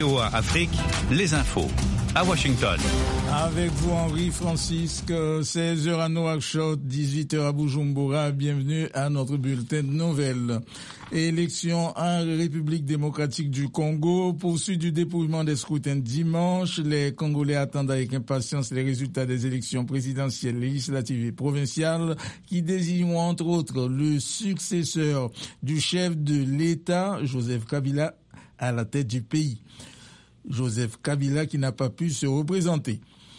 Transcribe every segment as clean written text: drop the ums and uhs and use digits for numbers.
VOA Afrique, les infos. À Washington. Avec vous, Henri Francisque, 16h à Nouakchott, 18h à Bujumbura. Bienvenue à notre bulletin de nouvelles. Élection en République démocratique du Congo. Poursuite du dépouillement des scrutins dimanche. Les Congolais attendent avec impatience les résultats des élections présidentielles, législatives et provinciales qui désignent entre autres le successeur du chef de l'État, Joseph Kabila, à la tête du pays. Joseph Kabila qui n'a pas pu se représenter.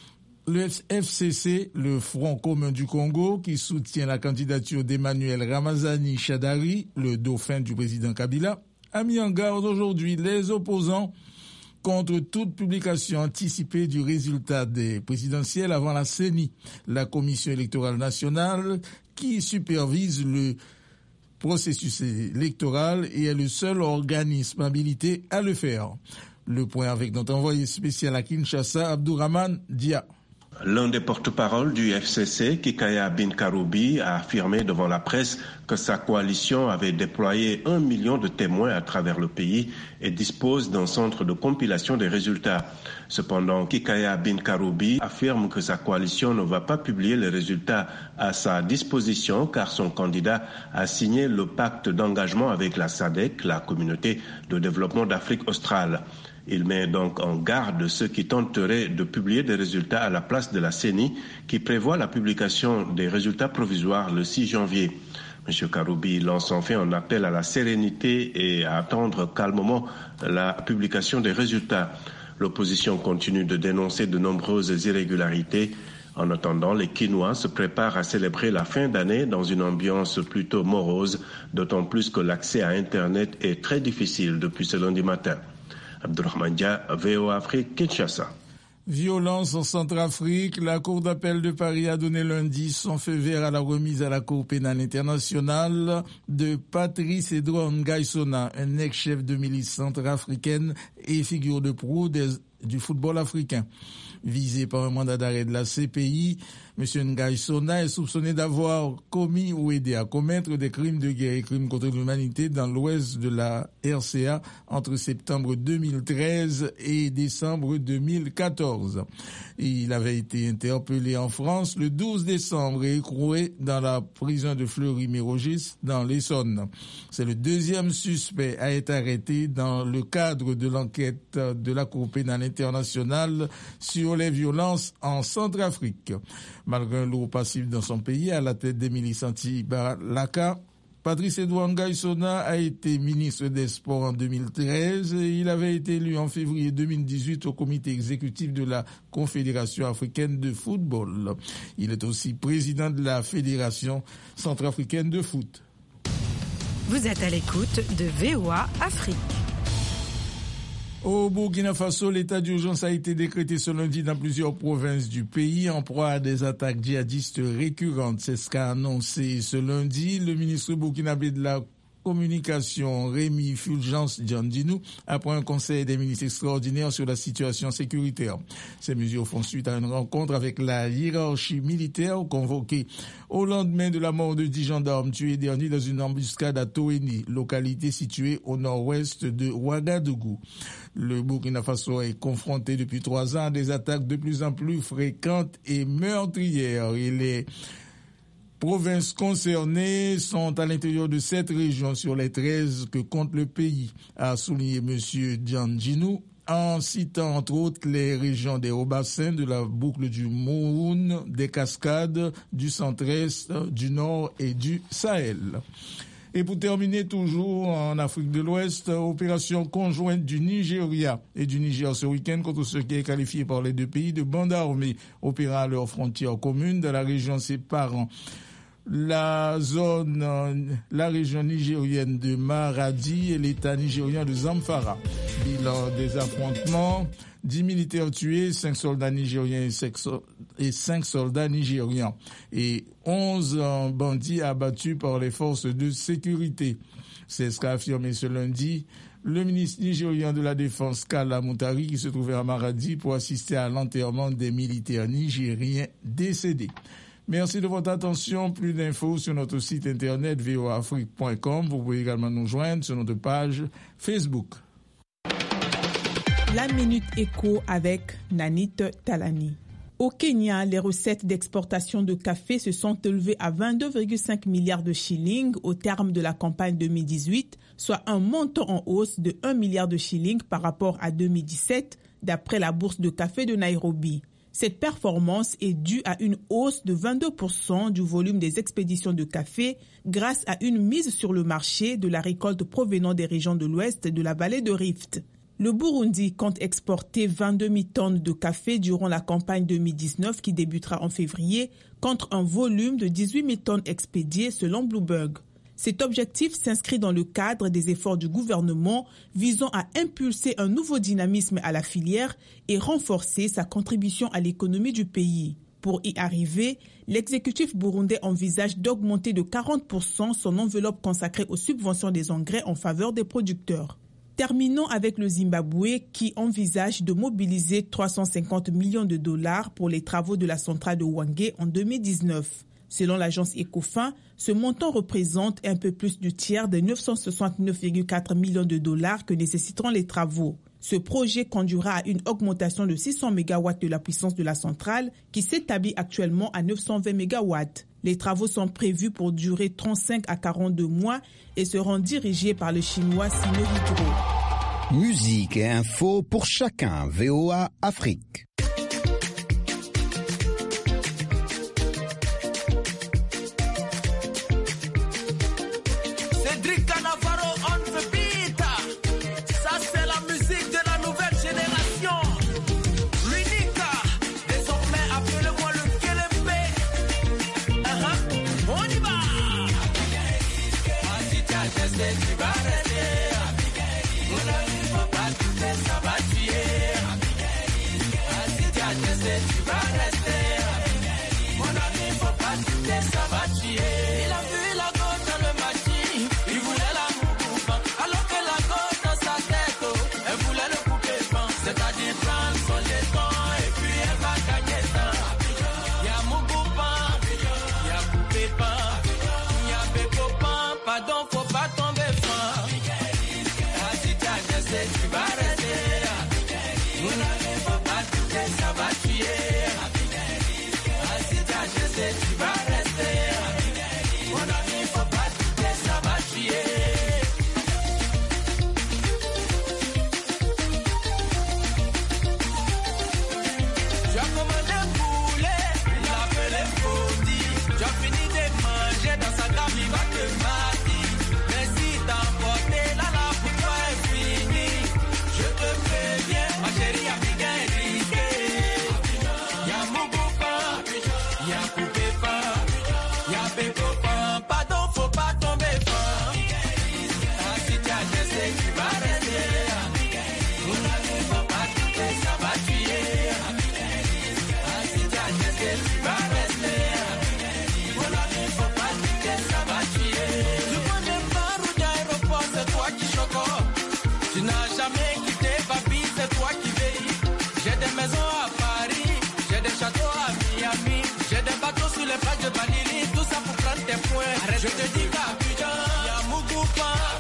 Le FCC, le Front commun du Congo, qui soutient la candidature d'Emmanuel Ramazani Shadari, le dauphin du président Kabila, a mis en garde aujourd'hui les opposants contre toute publication anticipée du résultat des présidentielles avant la CENI, la Commission électorale nationale, qui supervise le processus électoral et est le seul organisme habilité à le faire. Le point avec notre envoyé spécial à Kinshasa, Abdourahmane Dia. L'un des porte-parole du FCC, Kikaya Bin-Karoubi, a affirmé devant la presse que sa coalition avait déployé 1 million de témoins à travers le pays et dispose d'un centre de compilation des résultats. Cependant, Kikaya Bin-Karoubi affirme que sa coalition ne va pas publier les résultats à sa disposition car son candidat a signé le pacte d'engagement avec la SADC, la communauté de développement d'Afrique australe. Il met donc en garde ceux qui tenteraient de publier des résultats à la place de la CENI qui prévoit la publication des résultats provisoires le 6 janvier. M. Karoubi lance enfin un appel à la sérénité et à attendre calmement la publication des résultats. L'opposition continue de dénoncer de nombreuses irrégularités. En attendant, les Kinois se préparent à célébrer la fin d'année dans une ambiance plutôt morose, d'autant plus que l'accès à Internet est très difficile depuis ce lundi matin. Abdourahmane Dia, VOA Afrique, Kinshasa. Violence en Centrafrique. La Cour d'appel de Paris a donné lundi son feu vert à la remise à la Cour pénale internationale de Patrice Edouard Ngaïsona, un ex-chef de milice centrafricaine et figure de proue du football africain. Visé par un mandat d'arrêt de la CPI, M. Ngaïsona est soupçonné d'avoir commis ou aidé à commettre des crimes de guerre et crimes contre l'humanité dans l'ouest de la RCA entre septembre 2013 et décembre 2014. Il avait été interpellé en France le 12 décembre et écroué dans la prison de Fleury-Mérogis dans l'Essonne. C'est le deuxième suspect à être arrêté dans le cadre de l'enquête de la Cour pénale internationale sur les violences en Centrafrique. Malgré un lourd passif dans son pays à la tête des milices anti-Balaka, Patrice Edouard Ngaïsona a été ministre des Sports en 2013 et il avait été élu en février 2018 au comité exécutif de la Confédération africaine de football. Il est aussi président de la Fédération centrafricaine de foot. Vous êtes à l'écoute de VOA Afrique. Au Burkina Faso, l'état d'urgence a été décrété ce lundi dans plusieurs provinces du pays en proie à des attaques djihadistes récurrentes. C'est ce qu'a annoncé ce lundi le ministre burkinabé de la Communication, Rémi Fulgence Diandjinou, après un conseil des ministres extraordinaire sur la situation sécuritaire. Ces mesures font suite à une rencontre avec la hiérarchie militaire convoquée au lendemain de la mort de 10 gendarmes tués dernier dans une embuscade à Toeni, localité située au nord-ouest de Ouagadougou. Le Burkina Faso est confronté depuis 3 ans à des attaques de plus en plus fréquentes et meurtrières. Et les provinces concernées sont à l'intérieur de 7 régions sur les 13 que compte le pays, a souligné M. Diandjinou, en citant entre autres les régions des Hauts-Bassins, de la boucle du Mohoun, des Cascades, du centre-est, du nord et du Sahel. Et pour terminer, toujours en Afrique de l'Ouest, opération conjointe du Nigeria et du Niger ce week-end contre ce qui est qualifié par les deux pays de bande armée opérant à leurs frontières communes dans la région séparant la région nigérienne de Maradi et l'État nigérien de Zamfara. Bilan des affrontements, 10 militaires tués, 5 soldats nigériens et 5 soldats nigérians. Et 11 bandits abattus par les forces de sécurité. C'est ce qu'a affirmé ce lundi le ministre nigérien de la Défense, Kala Moutari, qui se trouvait à Maradi pour assister à l'enterrement des militaires nigériens décédés. Merci de votre attention. Plus d'infos sur notre site internet voaafrique.com. Vous pouvez également nous joindre sur notre page Facebook. La Minute Éco avec Nanit Talani. Au Kenya, les recettes d'exportation de café se sont élevées à 22,5 milliards de shillings au terme de la campagne 2018, soit un montant en hausse de 1 milliard de shillings par rapport à 2017, d'après la bourse de café de Nairobi. Cette performance est due à une hausse de 22% du volume des expéditions de café grâce à une mise sur le marché de la récolte provenant des régions de l'ouest de la vallée de Rift. Le Burundi compte exporter 22 000 tonnes de café durant la campagne 2019 qui débutera en février, contre un volume de 18 000 tonnes expédiées selon Bloomberg. Cet objectif s'inscrit dans le cadre des efforts du gouvernement visant à impulser un nouveau dynamisme à la filière et renforcer sa contribution à l'économie du pays. Pour y arriver, l'exécutif burundais envisage d'augmenter de 40% son enveloppe consacrée aux subventions des engrais en faveur des producteurs. Terminons avec le Zimbabwe qui envisage de mobiliser 350 millions de dollars pour les travaux de la centrale de Hwange en 2019. Selon l'agence Ecofin, ce montant représente un peu plus du tiers des 969,4 millions de dollars que nécessiteront les travaux. Ce projet conduira à une augmentation de 600 MW de la puissance de la centrale qui s'établit actuellement à 920 MW. Les travaux sont prévus pour durer 35 à 42 mois et seront dirigés par le chinois Sino Hydro. Musique et info pour chacun. VOA Afrique. Je te dis qu'Abidjan, y'a Mougoupa.